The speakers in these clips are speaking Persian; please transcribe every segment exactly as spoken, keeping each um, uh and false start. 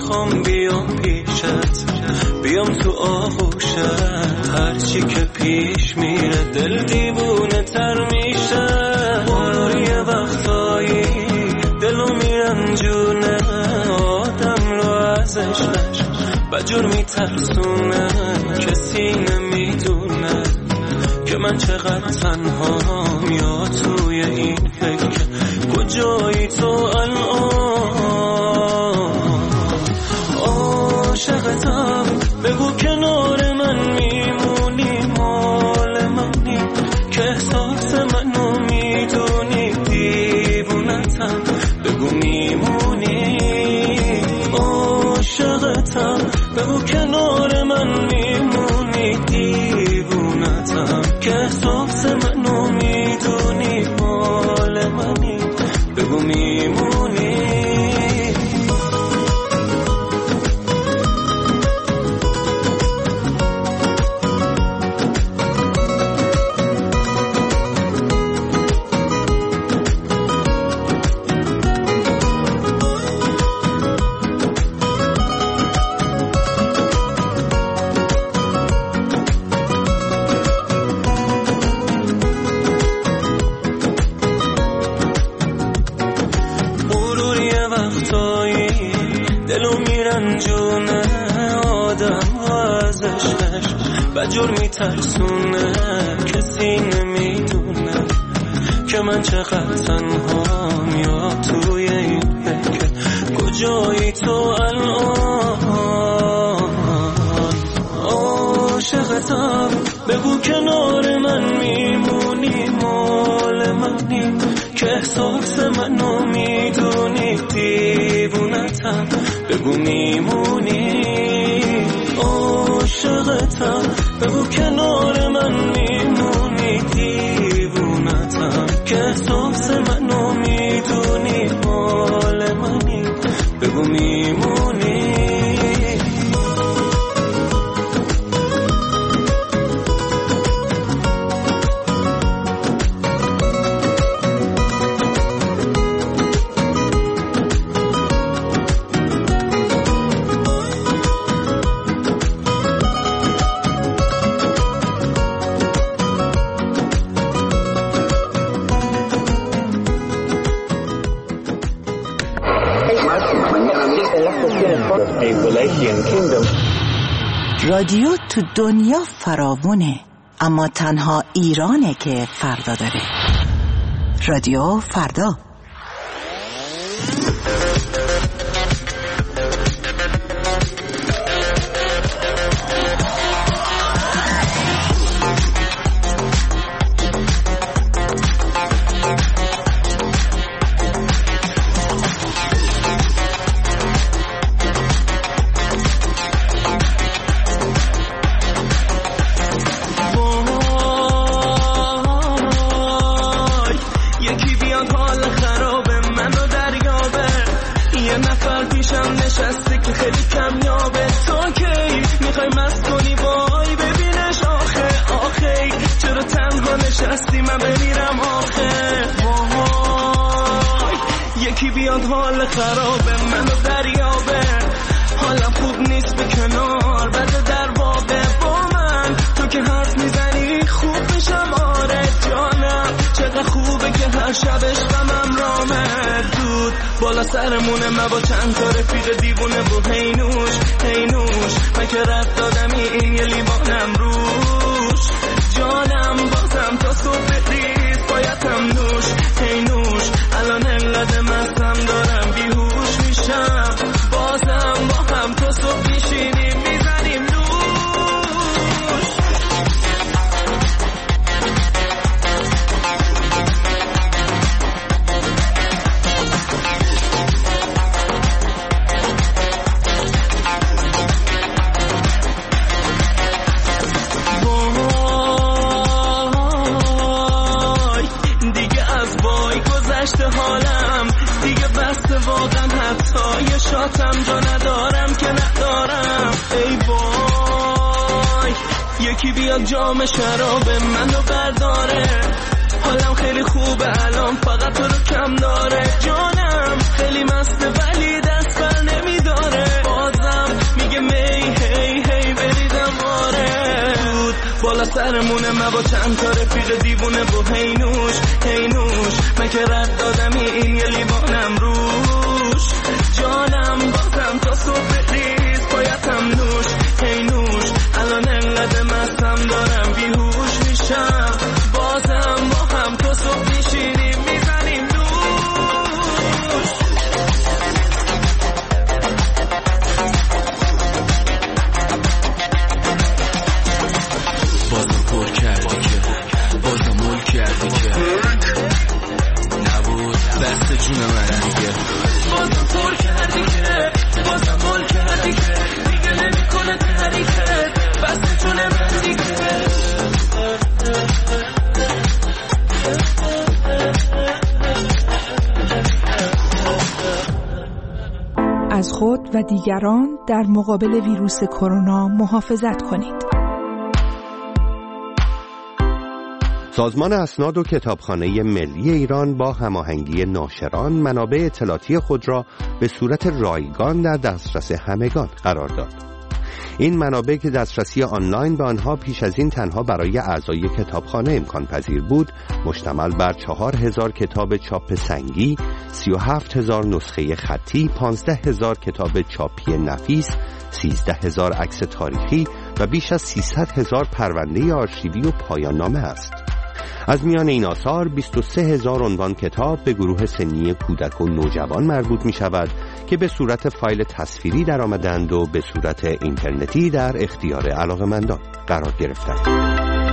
میخوام بیام پیشت، بیام تو آغوشت، هرچی که پیش میره دل دیوونه تر میشه. بارو یه وقتایی دلو میرنجونه، آدم رو از عشقش بجور میترسونه. کسی نمیدونه که من چقدر تنهام، یا توی این فکر کجایی تو الان. عاشقتم بگو کنار من میمونی، مال منی که احساس منو میدونی. دیوونتم بگو میمونی. عاشقتم بگو کنار من میمونی. دیوونتم که احساس منو میدونی، مال منی بگو میمونی. دلو میرنجونه، آدم از عشقش بجور میترسونه. کسی نمیدونه که من چقدر تنهام، یا توی این فکر کجایی تو الان. عاشقتم بگو کنار من میمونی، مال منی که احساس منو میدونی. دیوونتم بگو میمونی. عاشقتم بگو کنار من میمونی. دیوونتم که احساس منو میدونی، مال منی بگو میمونی. رادیو تو دنیا فراوونه، اما تنها ایرانه که فردا داره. رادیو فردا. حال خرابه منو دریابه، حالم خوب نیست به کنار بده در بابه. با من تو که حرف میزنی خوب میشم، آره جانم چقدر خوبه که هر شبش غمم رامه. دود بالا سرمونه من با چند تا رفیق دیوونه و هینوش هینوش من که رد دادمی این یه لیوانم روش. جانم بازم تا صبح ریز بایدم نوش هینوش. الان انقدر مستم دارم بیهوش میشم، بازم با هم تا صبح میشینیم میزنیم نوش. حالم دیگه بسته واقعا، حتی یه شاتم جا ندارم که ندارم. ای وای یکی بیاد جام شراب منو برداره، حالم خیلی خوبه الان فقط تو رو کم داره. جانم خیلی مسته ولی دست بر نمیداره، سرمونه ما با چند تا رفیق دیوونه و هینوش هینوش من که رد دادم این یه لیوانم روش جانم بازم تا صبح ریز بایدم نوش هینوش الان انقدر مستم دارم بیهوش میشم بازم با هم تا صبح میشینیم میزنیم دوش بازم پر کردی که بازم مول کردی که نبود دست جون من دیگه بازم پر کردی که بازم مول کردی که دیگه نمی کنه تحریکه بس جون من دیگه از خود و دیگران در مقابل ویروس کرونا محافظت کنید. سازمان اسناد و کتابخانه ملی ایران با هماهنگی ناشران منابع اطلاعاتی خود را به صورت رایگان در دسترس همگان قرار داد. این منابع که دسترسی آنلاین به آنها پیش از این تنها برای اعضای کتابخانه امکان پذیر بود، مشتمل بر چهار هزار کتاب چاپ سنگی، سی و هفت هزار نسخه خطی، پانزده هزار کتاب چاپی نفیس، سیزده هزار عکس تاریخی و بیش از سیصد هزار پرونده آرشیوی و پایان نامه است. از میان این آثار بیست و سه هزار عنوان کتاب به گروه سنی کودک و نوجوان مربوط می شود که به صورت فایل تصویری در آمدند و به صورت اینترنتی در اختیار علاقه‌مندان قرار گرفتند.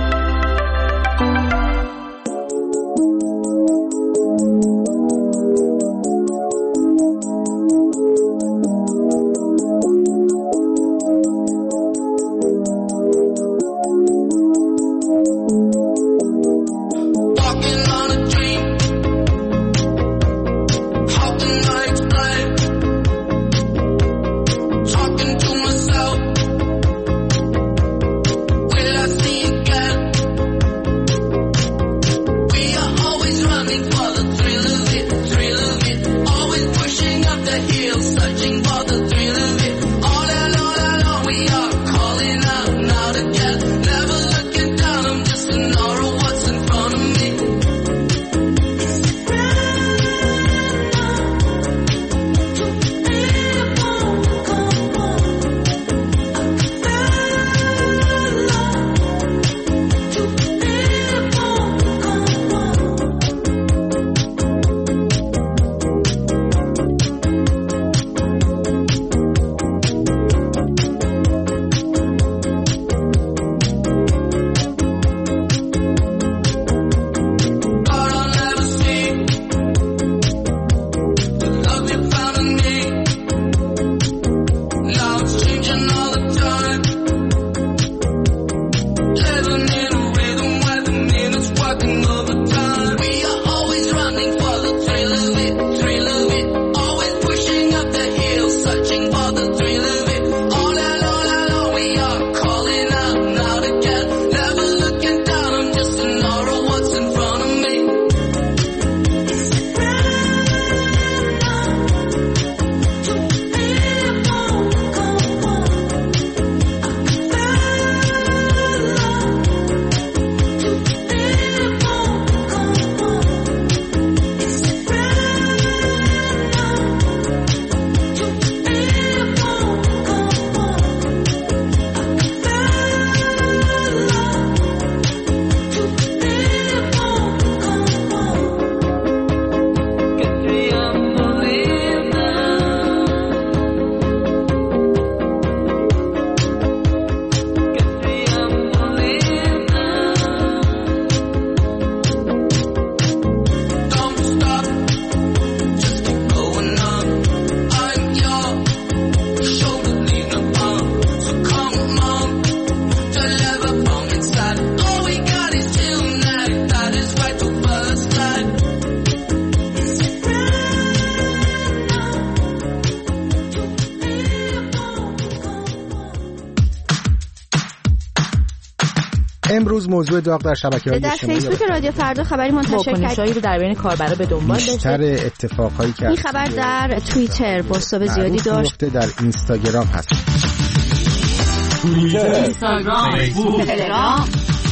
امروز موضوع داغ در شبکه‌های اجتماعی در فیسبوک رادیو فردا خبری منتشر کرد رو در بین کاربرا به دنبال داشته. بیشتر اتفاقایی که این خبر در توییتر بازتاب زیادی داشت. در اینستاگرام هست. توییتر، اینستاگرام، فیسبوک، تلگرام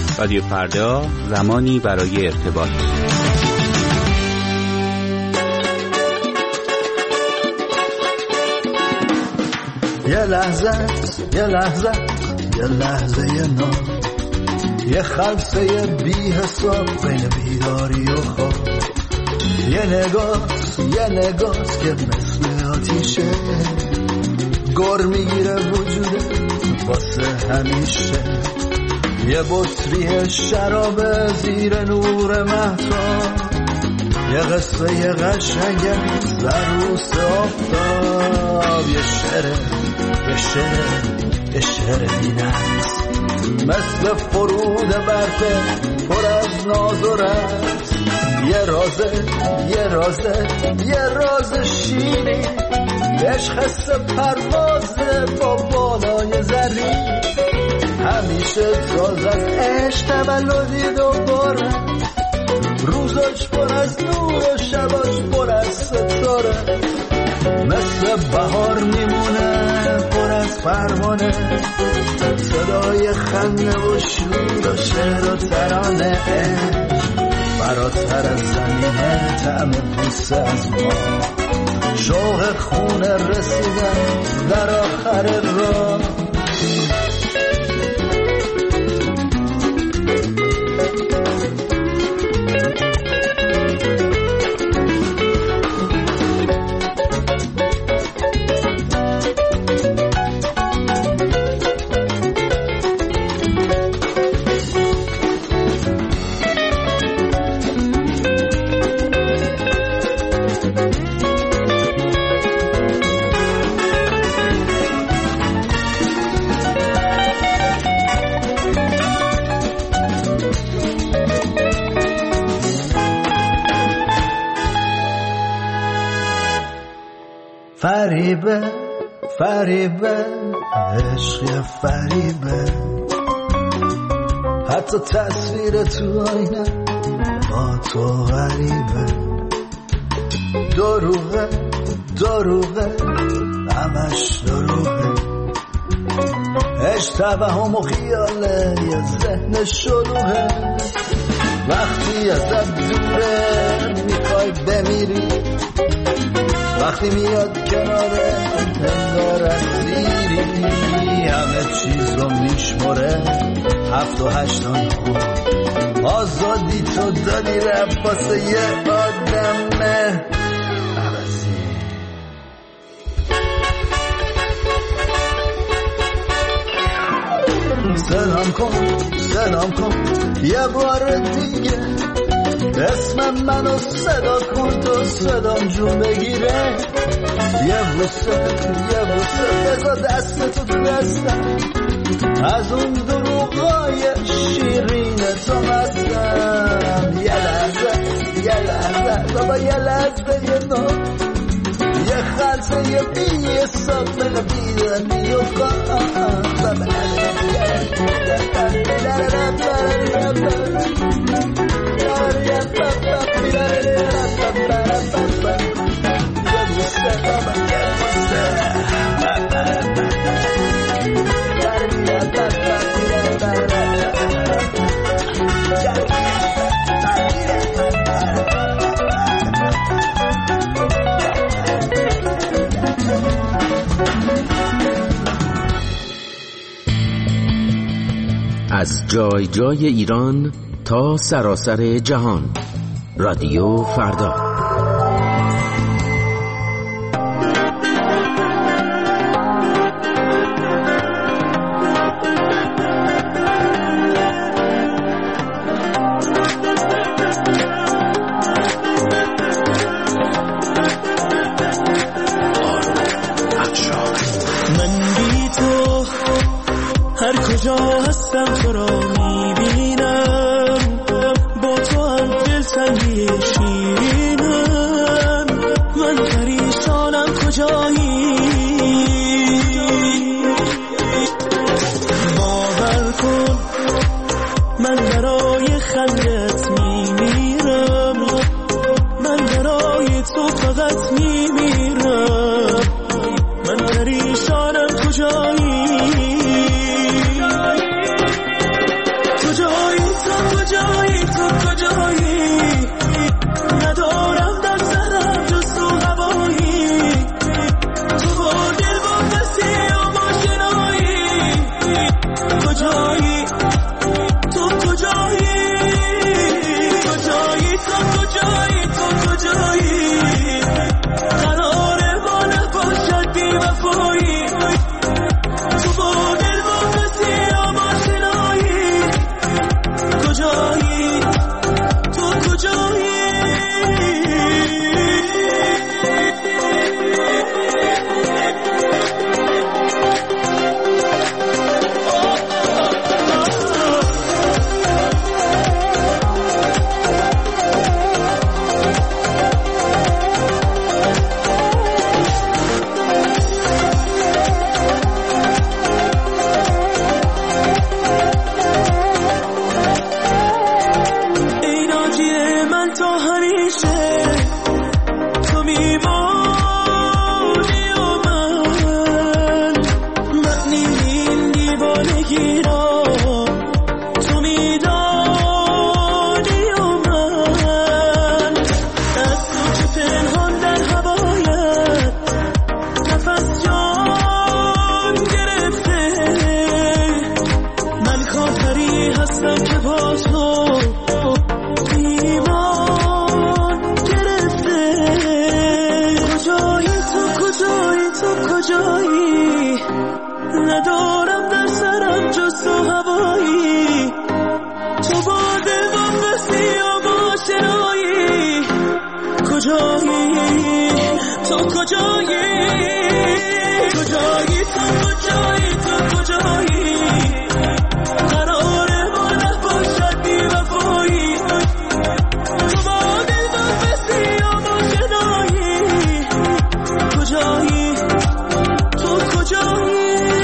رادیو فردا، زمانی برای ارتباط. یه لحظه یه لحظه یه لحظه یه نام، یه خلصه بی حساب بین بیداری و خواب، یه نگاه یه نگاه که مثل آتیشه گر میگیره وجوده واسه همیشه، یه بطری شراب زیر نور مهتاب، یه قصه یه قشنگه زروس آفتاب، یه شعره یه شعره یه شعره بینست مثل فرود برفه پر از ناز و رقص، یه رازه یه رازه یه راز شیرین، عشق حس پروازه با بالای زرین، همیشه ساز از عشق تولدی دوباره، روزاش پر از نور و شباش پر از ستاره، مثل بهار میمونه پر از پروانه، صدای خنده و شور و شعر و ترانه، عشق فراتر از زمینه طعم بوسه از ما، شوق خونه رسیدن در آخر راه. فریبه فریبه عشق فریبه، حتی تصویر تو آینه با تو غریبه، دروغه دروغه همش دروغه، عشق توهم و خیاله یه ذهن شلوغه، وقتی ازت دوره میخوای بمیری، وقتی میاد کناره انگار اسیری، همه چیز رو میشمره هفت و هشتان خود، آزادی تو دادی رفت واسه یه آدم عوضی. سلام کن سلام کن یه بار دیگه، اسم منو صدا کن تو صدام جون بگیره، یه بوسه یه بوسه بذار دست تو تو دستم، از اون دروغای شیرین تو مستم، یه لحظه یه لحظه بابا یه لحظه یه نام، یه خلصه یه بی حساب من بیدنی و خواهم از جای جای ایران تا سراسر جهان، رادیو فردا. من بی تو هر کجا هستم تو را میبینم، با تو هم دلتنگی شیرینم، من پریشانم کجایی، باور کن من برای خندت میمیرم، من برای تو فقط میمیرم، من پریشانم کجایی کجایی کجایی ندارم در سرم جز تو هوایی تو باده و بسی و باشرایی کجایی تو کجایی کجایی تو کجایی تو کجایی قراره ما نباشد بی وفایی تو باده و بسی و باشرایی کجایی تو کجایی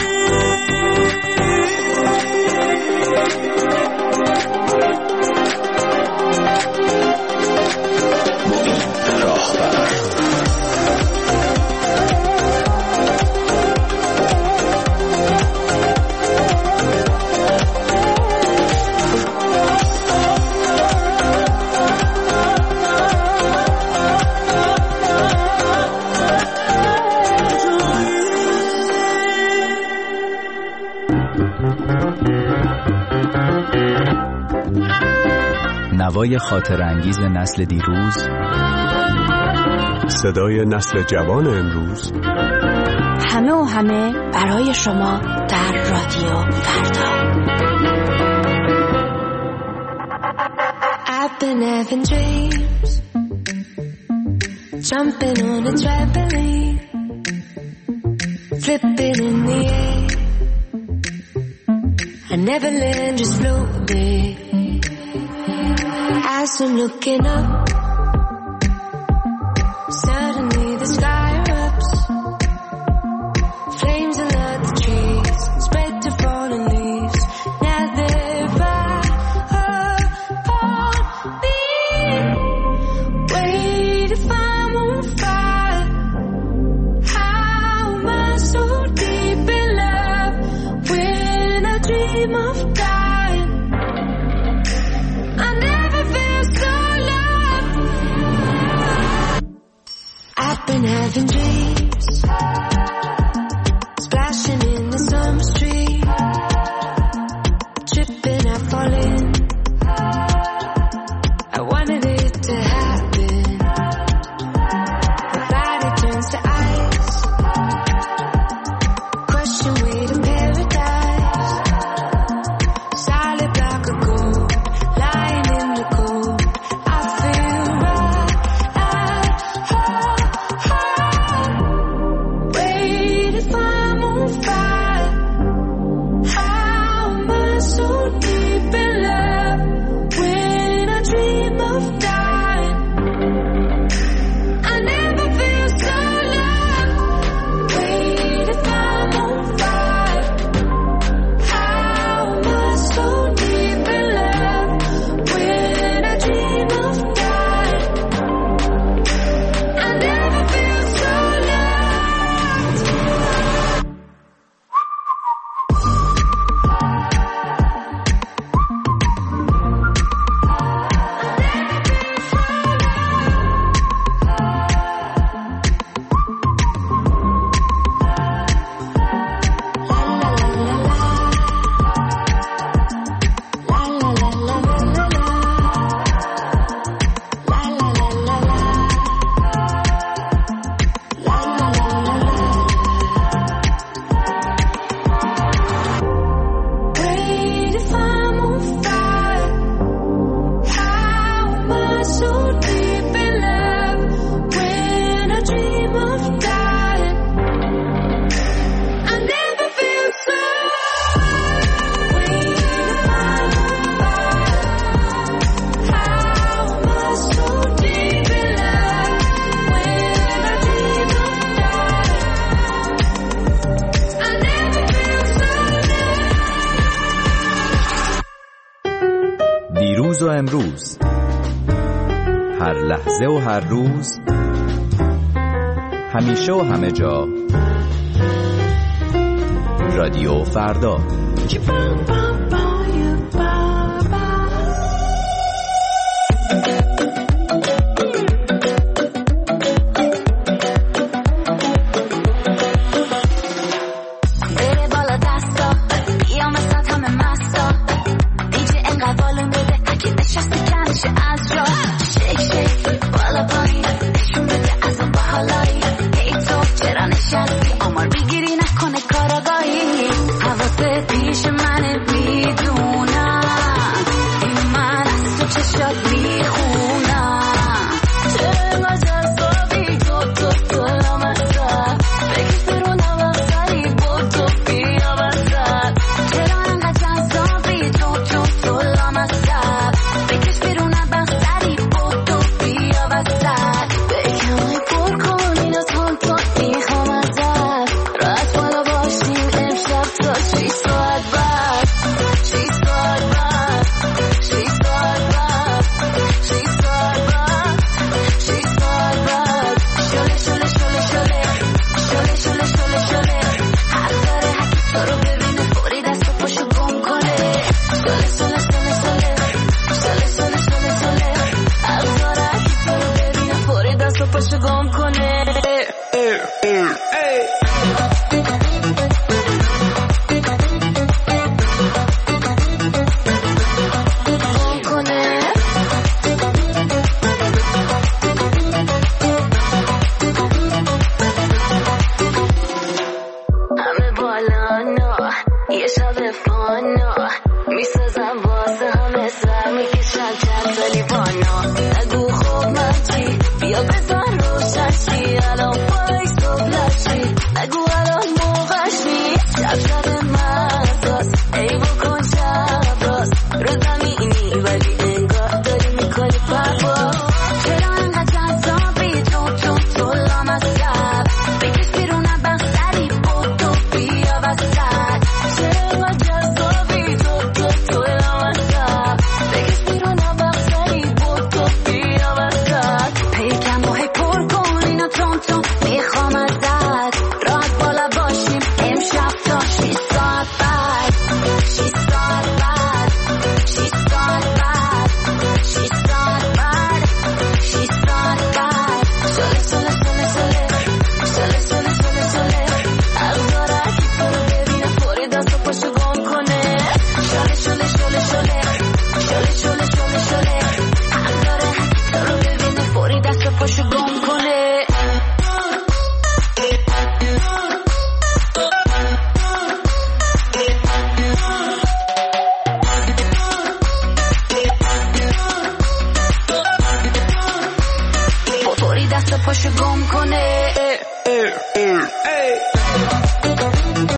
نوای خاطر انگیز نسل دیروز، صدای نسل جوان امروز، همه و همه برای شما در رادیو فردا. I've been having dreams, jumping on a trampoline, flipping in the air, I never land, just float there. As I'm looking up, suddenly the sky erupts, flames alert the trees, spread to fallen leaves. Now they're far upon me. Wait, if I'm on fire, how am I so deep in love when I dream of dying? I never feel so loved. I've been having dreams, splashing in the summer street, tripping, I fall in. I wanted it to happen. My body turns to ice, crushing weight of paradise, solid block of gold, lying in the cold. I feel right at home. Wait, if I'm on fire, how am I so deep in love when I dream of dying? I never feel so loved. Wait, if I'm on fire, how am I so deep in love when I dream of dying? I never feel so loved. Wait, if I'm on fire, how am I so deep in love when I dream of dying? I never feel so. Wait, if I'm on fire, how am I so deep in love when I dream of dying? I never feel so loved. دیروز و امروز، هر لحظه و هر روز، همیشه و همه جا، رادیو فردا. بره بالا دستا یا مثلا همه مستا دیجه انقدر بالون بده اگه نشستی کنشه از جا شیک شیک بالا پایین نشون بده از اون باحالایی هی تو چرا نشستی آمار بی یه شب فانا میسازم